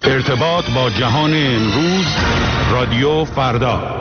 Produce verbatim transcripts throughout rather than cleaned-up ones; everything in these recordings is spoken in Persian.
ارتباط با جهان امروز، رادیو فردا.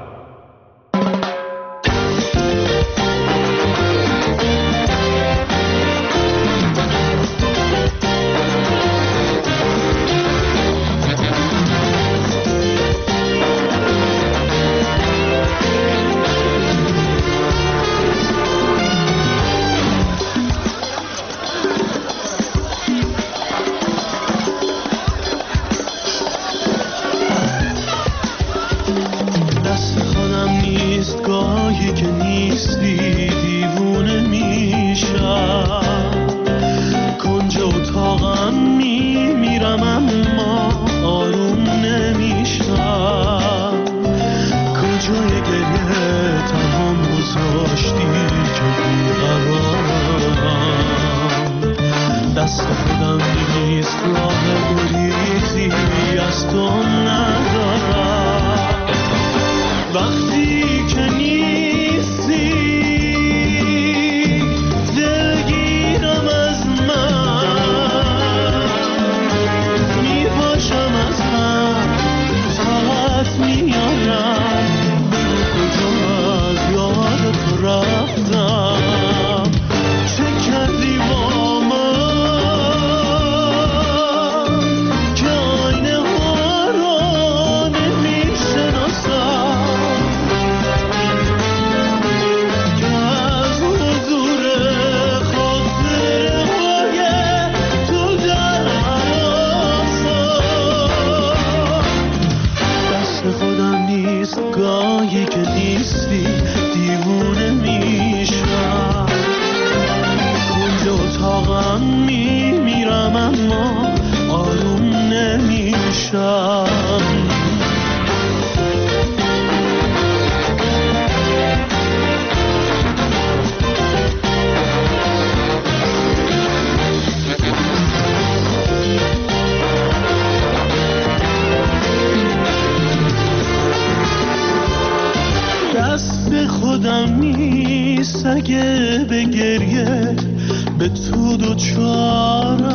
اگه به گریه به تو دوچارم،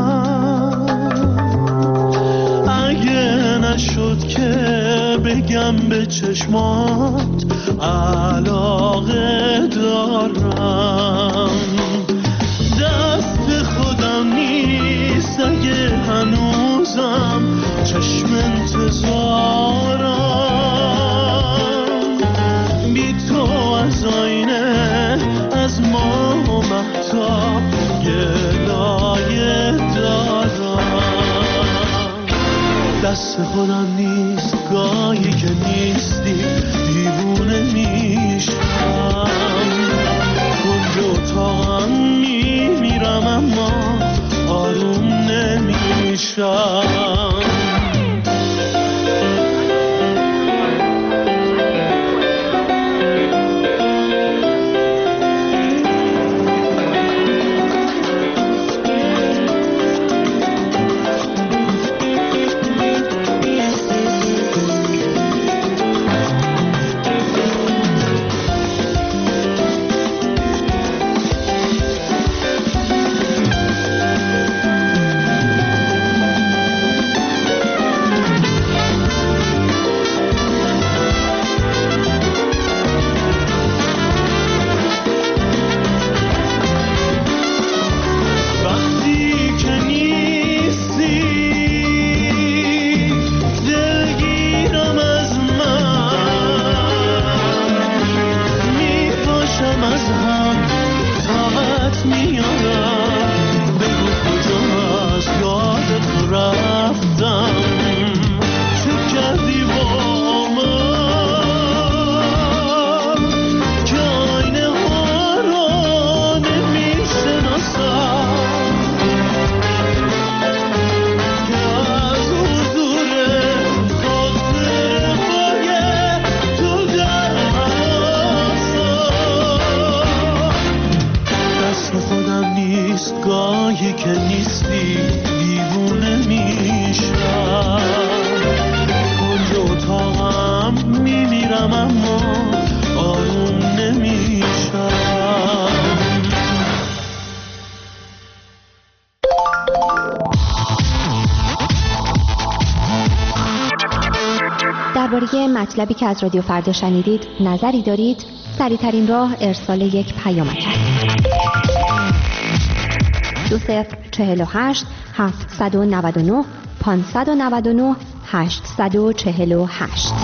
اگه نشد که بگم به چشمات علاقه دارم، دست خودم نیست اگه هنوزم چشم انتظارم، بی تو از آینه از ما و مهتاب گلایه دارم، دست خودم نیست گاهی که نیستی دیوونه میشم، کنج اتاقم میمیرم اما آروم نمیشم. درباره مطلبی که از رادیو فردا شنیدید نظری دارید؟ سریع‌ترین راه ارسال یک پیامک است. دو صفر چهل و هشت هفتصد و نود و نه پانصد و نود و نه هشتصد و چهل و هشت.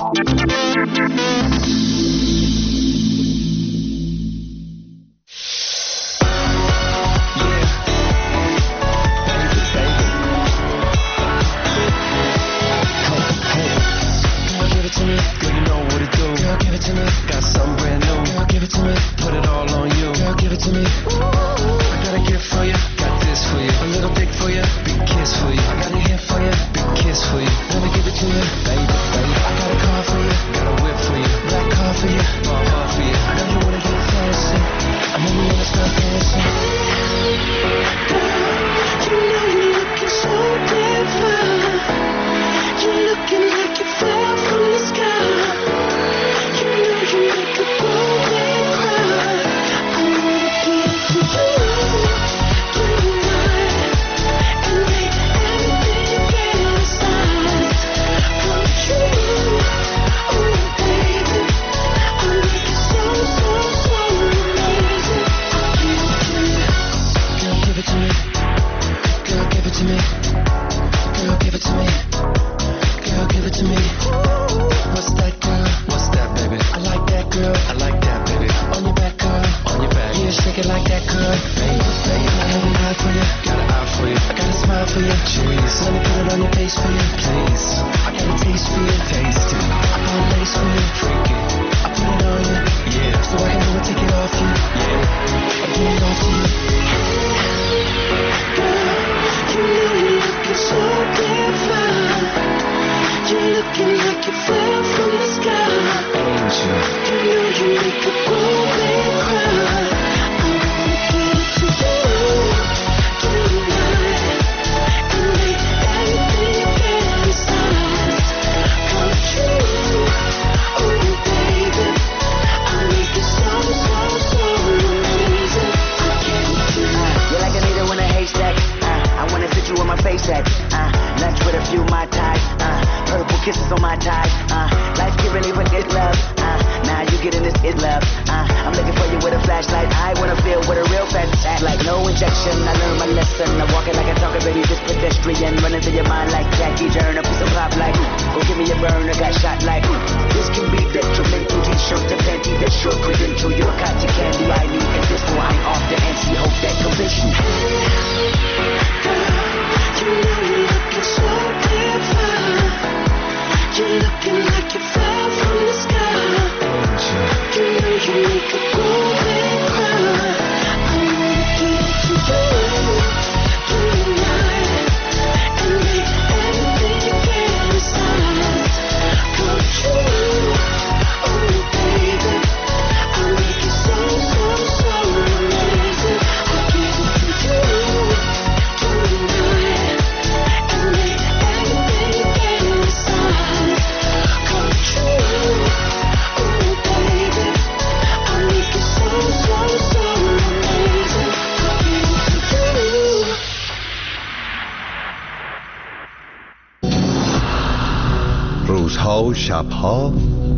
روزها و شبها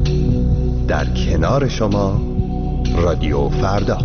در کنار شما رادیو فردا.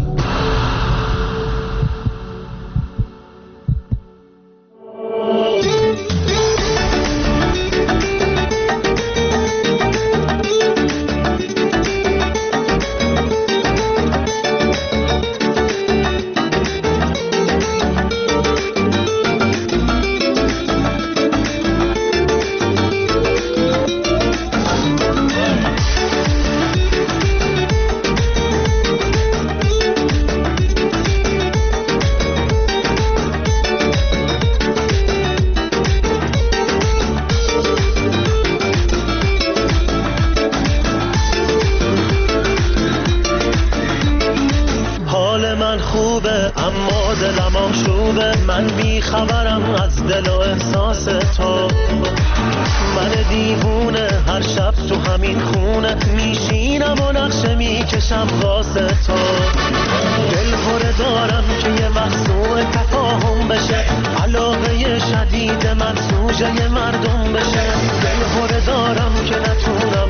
اما دلم آشوبه، من بی خبرم از دل و احساس تو. من دیوونه هر شب تو همین خونه میشینم و نقشه میکشم واسه تو. دل پره دارم که یه وقت تفاهم بشه، علاقه شدید من سوژه مردم بشه. دل پره دارم که نتونم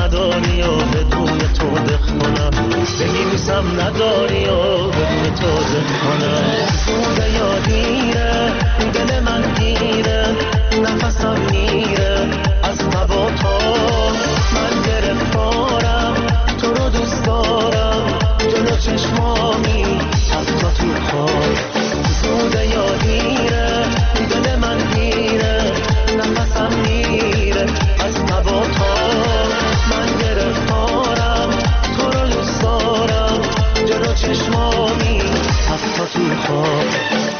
نداری و بدون تو بخونم، بنویسم نداری و بدون تو بخونم. زود یا دیره دل من گیره، نفسم میره از تب و تاب. من گرفتارم تو رو دوست دارم، جلو چشمامی حتی تو خواب. زود یا دیره دل من گیره، نفسم میره از تب و تاب. من گرفتارم تو رو دوست دارم، جلو چشمامی حتی تو خواب.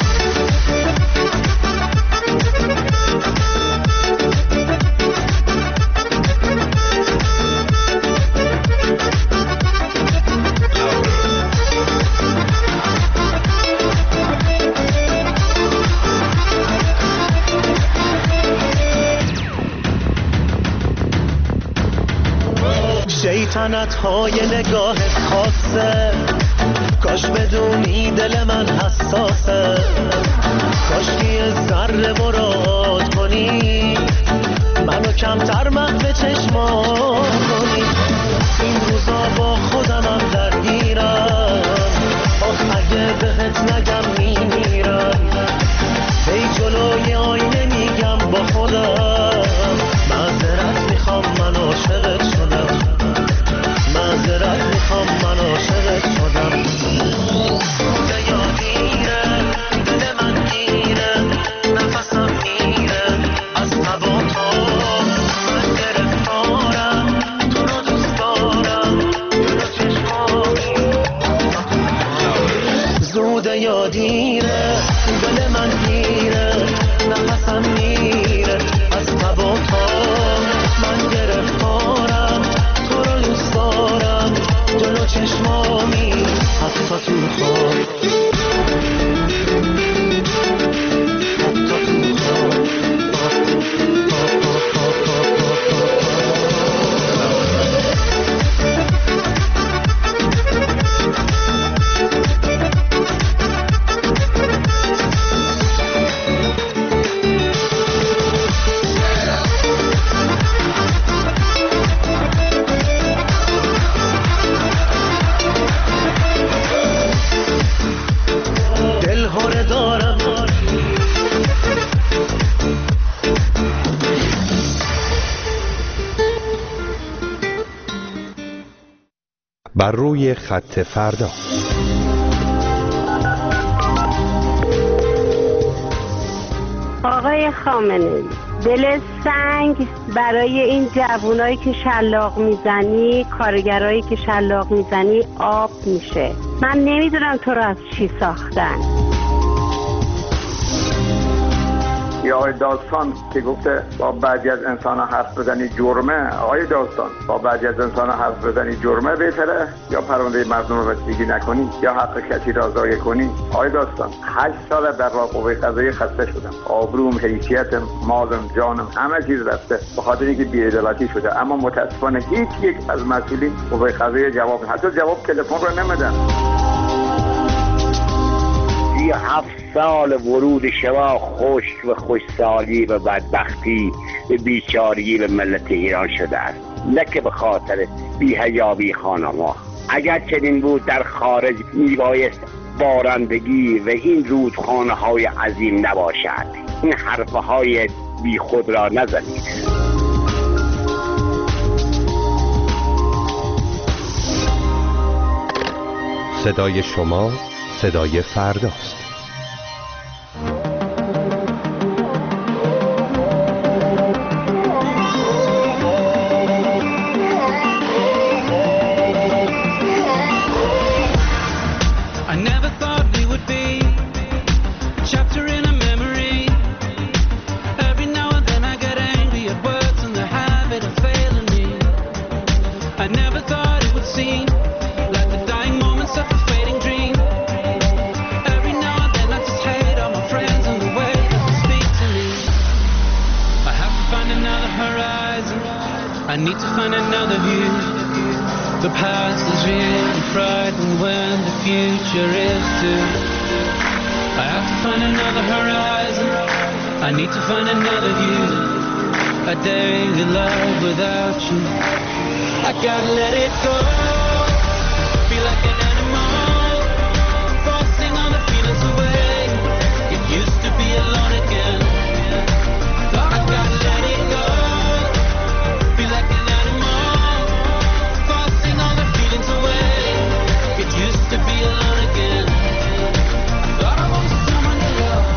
شیطنت های نگاه خاصه، کاش بدونی دل من حساسه. کاش یه ذره مراد کنی، منو کمتر محو چشمان کنی. این روزا با خودمم درگیرم، آخ اگه بهت نگم میمیرم. ای جلوی آینه میگم با خودم، معذرت میخوام من عاشقت شدم، معذرت میخوام من عاشقت شدم. زوده یا دیره دل من گیره، نفسم میره از تب و تاب. من گرفتارم تو رو دوست دارم، جلو چشمامی. زوده یا دیره دل من گیره، نفسم میره از تب و تاب. من گرفتارم تو رو دوست دارم، جلو چشمامی حتی تو خواب. حتی تو خواب. بر روی خط فردا. آقای خامنه‌ای، دل سنگ برای این جوانایی که شلاق میزنی، کارگرایی که شلاق میزنی آب میشه. من نمیدونم تو رو از چی ساختن. یا آقای داستان که گفته با بعضی از انسان ها حرف بزنی جرمه. آقای داستان، با بعضی از انسان ها حرف بزنی جرمه بهتره یا پرونده مردم رو رسیدگی نکنی یا حق کسی را ضایع کنی؟ آقای داستان، هشت سال در قوه قضاییه خسته شدم، آبروم، حیثیتم، مالم، جانم، همه چیز رفته به خاطر اینکه بی‌عدالتی شده. اما متاسفانه هیچ یک از مسئولین قوه قضاییه جواب، حتی جواب تلفن رو نمیدن. هفت سال ورود شما خشک و خوشسالی و بدبختی و بیچارگی به ملت ایران شده است، نه که به خاطر بی‌حیایی خانم‌ها. اگر چنین بود در خارج میبایست بارندگی و این رودخانه های عظیم نباشد. این حرفه های بی خود را نزنید. صدای شما صدای فرداست. a daily life without you. I gotta let it go. Feel like an animal, forcing all the feelings away. It used to be alone again. I gotta let it go. Feel like an animal, forcing all the feelings away. It used to be alone again. Thought I was someone to love.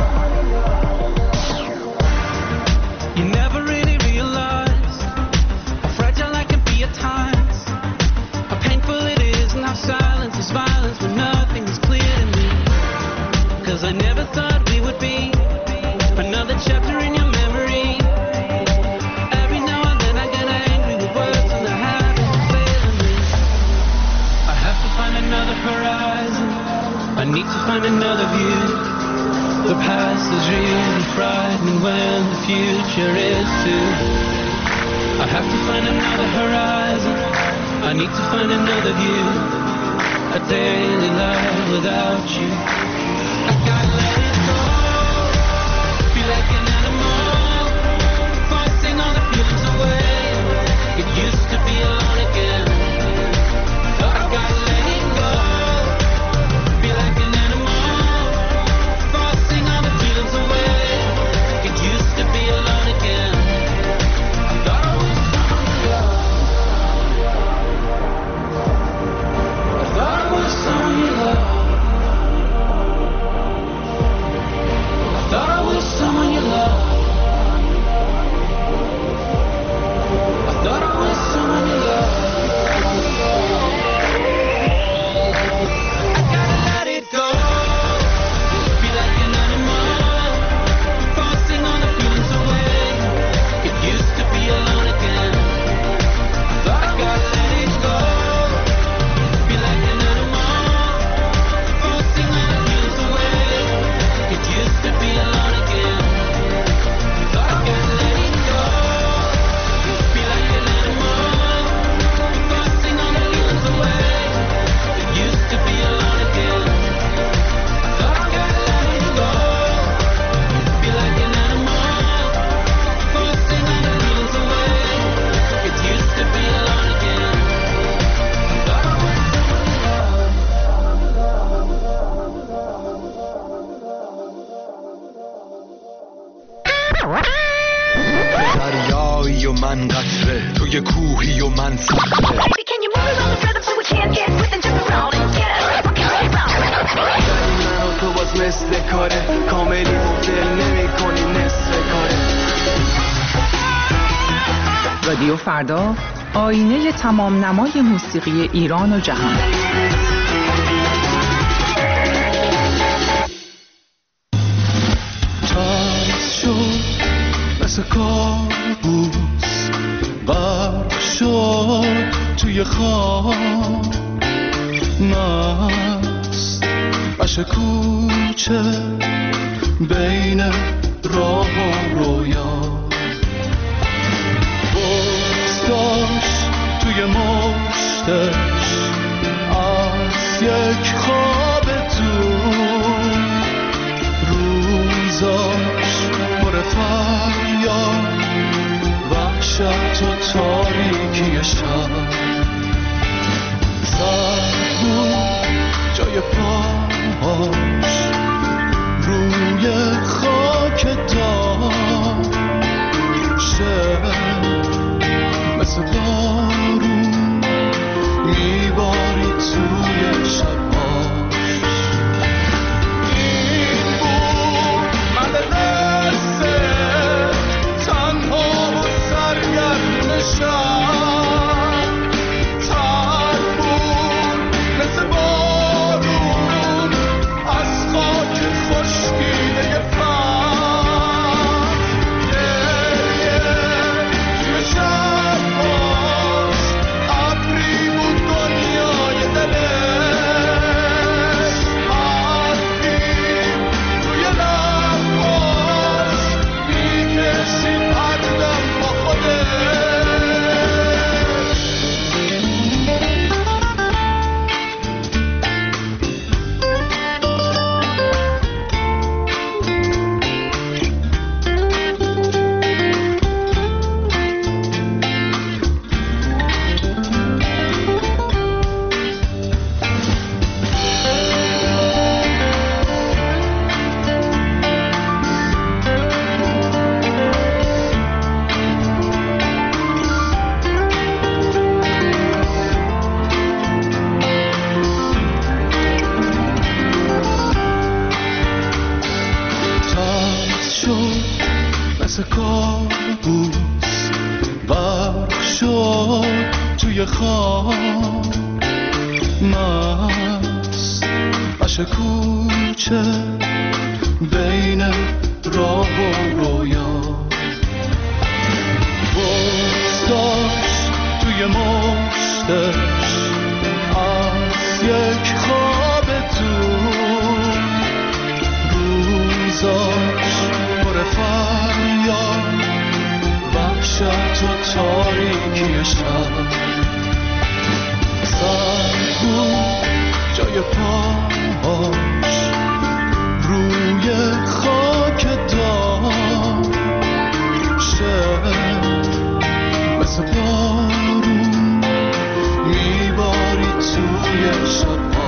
You never really realized how fragile I can be at times, how painful it is and how silence is violence when nothing is clear to me. Cause I never thought we would be another chapter in your memory. Every now and then I get angry with words and the habit of failing me. I have to find another horizon, I need to find another view. The past is really frightening when the future is too. I have to find another horizon, I need to find another view. A daily life without you. I gotta let it go. Feel like an animal, forcing all the feelings away. It used to be alone again. I gotta let it go. Feel like an animal, forcing all the feelings away. It used to be alone again. I thought I was someone you love. I thought I was someone you love. Thought I was someone you love. I thought I was someone you love. I gotta let it go. Be like an animal, forcing all the feelings away. It used to be alone again. Thought I gotta let it go. Be like an animal, forcing all the feelings away. It used to be alone again. Thought I gotta let it go. Be like an animal, forcing all the feelings away. It used to be alone again. Thought I gotta let it go. Be like an animal, forcing all the feelings away. It used to be alone again. Thought I was someone you love. دریایی و من قطره، توی کوهی و من صخره. Baby, can you move it on the rhythm so we can't get within just around and get it? Okay, round. من و تو باز مثل کاره، کاملی مبدل نمی کنی نصف کاره. رادیو فردا، آینه تمام نمای موسیقی ایران و جهان. تاریک شد مثل کابوس، غرق شد توی خواب، مست عشق کوچه بین راه و رویا. بغض داشت توی مشتش از یک خواب دور، روزاش پر فریاد، وحشت و تاریکی شب. سرد بود جای پاهاش روی خاک داشت، مثل بارون میباری توی شباش. این بود من قصه تنها و سرگرم شب، تر بود مثل بارون از شد مثل کابوس برق شد توی خواب مست عشق کوچه بین راه و رویا بغض داشت توی مشتش از یک خواب دور روزاش پر فریاد وحشت و تاریکی شب سرد بود جای پاهاش روی خاک داشت مثل بارون میباری توی شباش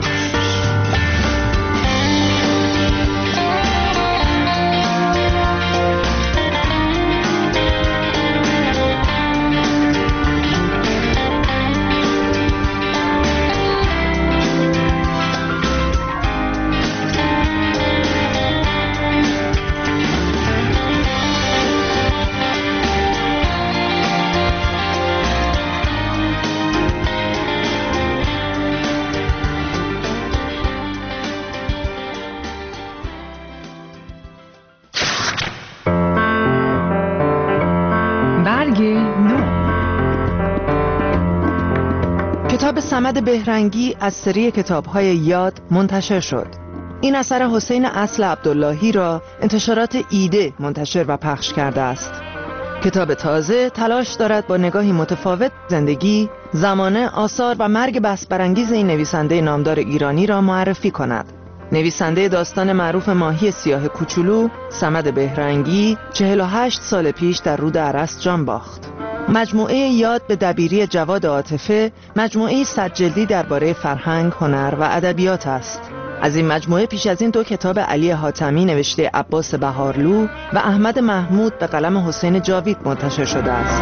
کتاب صمد بهرنگی از سری کتاب‌های یاد منتشر شد. این اثر حسین اصل عبداللهی را انتشارات ایده منتشر و پخش کرده است. کتاب تازه تلاش دارد با نگاهی متفاوت زندگی، زمانه، آثار و مرگ بحث‌برانگیز این نویسنده نامدار ایرانی را معرفی کند. نویسنده داستان معروف ماهی سیاه کوچولو، صمد بهرنگی، چهل و هشت سال پیش در رود ارس جان باخت. مجموعه یاد به دبیری جواد عاطفه مجموعه صد جلدی درباره فرهنگ، هنر و ادبیات است. از این مجموعه پیش از این دو کتاب علی حاتمی نوشته عباس بهارلو و احمد محمود به قلم حسین جاوید منتشر شده است.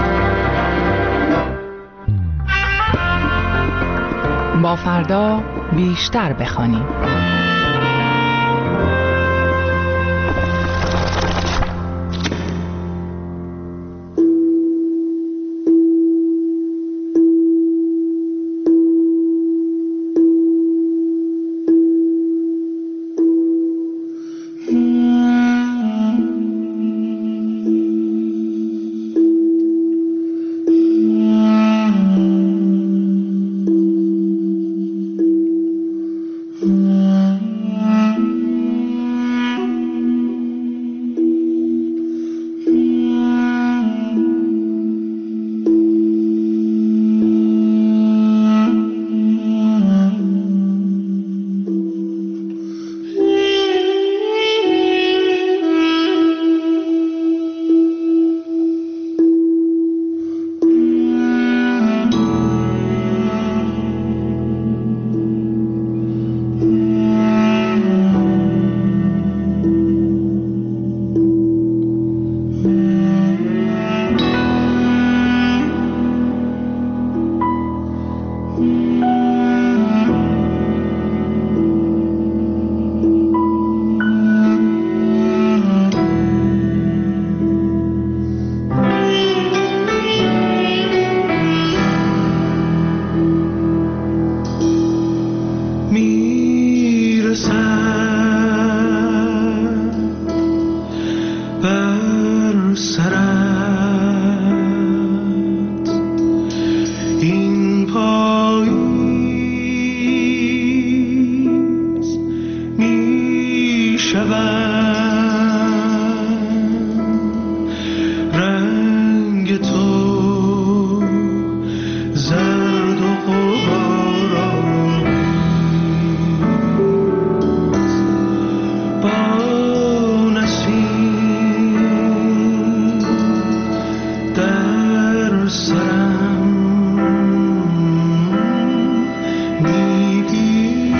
با فردا بیشتر بخوانیم.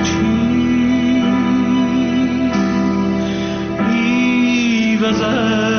بزن